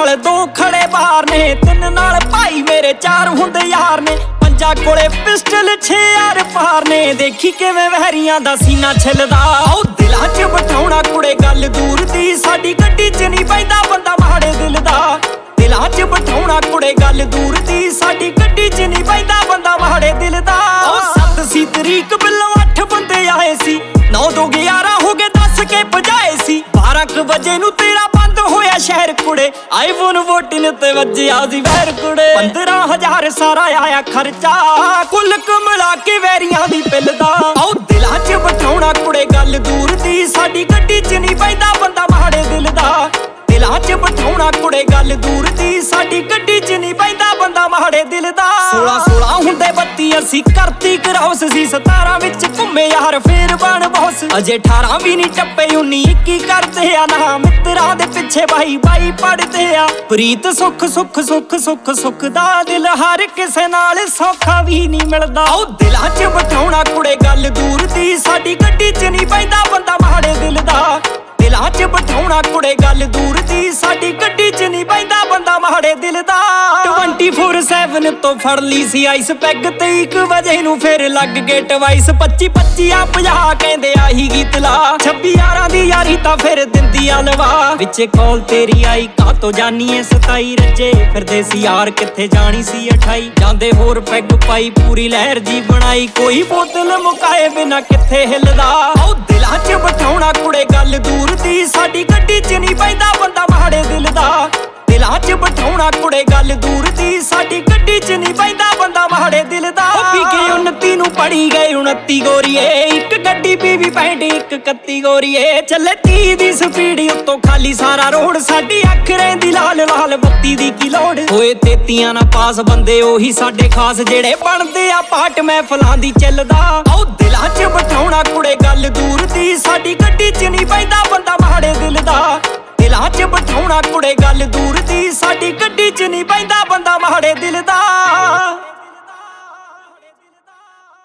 नाल दो खड़े बार ने, तिन नाल भाई मेरे चार हुंदे यार ने, पंजा कोले पिस्टल 6 यार पार ने। देखी किवें वहरियां दा सीना छिलदा, ओ दिलां च बिठाउणा कुड़े गल दूर दी, साडी गड्डी च नहीं पैंदा बंदा माड़े दिल दा। दिलां च बिठाउणा कुड़े गल दूर दी, साडी गड्डी च नहीं पैंदा बंदा माड़े दिल दा। ओ 7 सी तरीक बिल्लों 8 बंदे आए सी, 9 2 11 हो गए 10 के बजाए सी। 12 वजे नू तेरा बंद होया शहर कुड़े, आईफोन 14 ते वज्जिया सी वैर कुड़े। 15,000 सारा आया खर्चा, कुल मिला के वैरियां दी पिल दा। ओ दिलां च बिठाउणा कुड़े गल दूर दी, साडी गड्डी च नहीं पैंदा बंदा माड़े दिल दा। दिलां च बिठाउणा कुड़े गल दूर दी, साडी गड्डी च नहीं पैंदा बंदा माड़े दिल दा। 16 हुंदे 32 ਅਸੀਂ करती क्रॉस सी, 17 विच घुमे यार फेर बन बॉस। अजे 18 भी नहीं टप्पे 19 21 करदे आ ना, मित्रां दे पिछे बाई बाई पढ़दे आ। प्रीत सुख सुख सुख सुख सुख दा, दिल हर किसे नाल सौखा भी नहीं मिलदा। ओ दिलां च बिठाउणा कुड़े गल दूर दी, साडी गड्डी च नहीं पैंदा बंदा माड़े दिल दा। दिलां च बिठाउणा कुड़े गल दूर दी, साडी गड्डी च नहीं पैंदा बंदा माड़े दिल दा। 24/7 तो फड़ ली सी आइस पैग, ते 1 वजे नू फिर लग गए टवाइस। 25 आ 50 कहंदे आही गीत ला, 26 11 दी यारी तां फिर दिंदी अलवा। विच कॉल तेरी आई का तो जानीए 27 रजे, फिरदे सी यार किथे जानी सी 28। जांदे होर पैग पाई पूरी लहर जी बनाई, कोई बोतल मुकाए बिना किथे हिलदा। ओ दिलां च बिठाउणा कुड़े गल दूर दी, साडी गड्डी च नहीं पैंदा बंदा माड़े दिल दा। दिलां च बिठाउणा कुड़े गल दूर दी, साडी गड्डी च नहीं पैंदा बंदा माड़े दिल दा। पी के 29 नू पड़ी गए 29 गोरीए, 1 गड्डी 20 65 1 31 गोरीए। चले 30 दी स्पीड उत्तों खाली सारा रोड, साडी अख रहिंदी लाल लाल बत्ती दी की लोड़। होए 33 ना पास बंदे ओही साडे खास, जेड़े बनदे आ पाट महफिलां दी चिलदा। ओ दिलां च बिठाउणा कुड़े गल दूर दी, साडी गड्डी च नहीं पैंदा बंदा माड़े दिल दा। दिलां च बिठाउणा कुड़े गल दूर दी, साडी गड्डी च नहीं पैंदा बंदा माड़े दिल दा।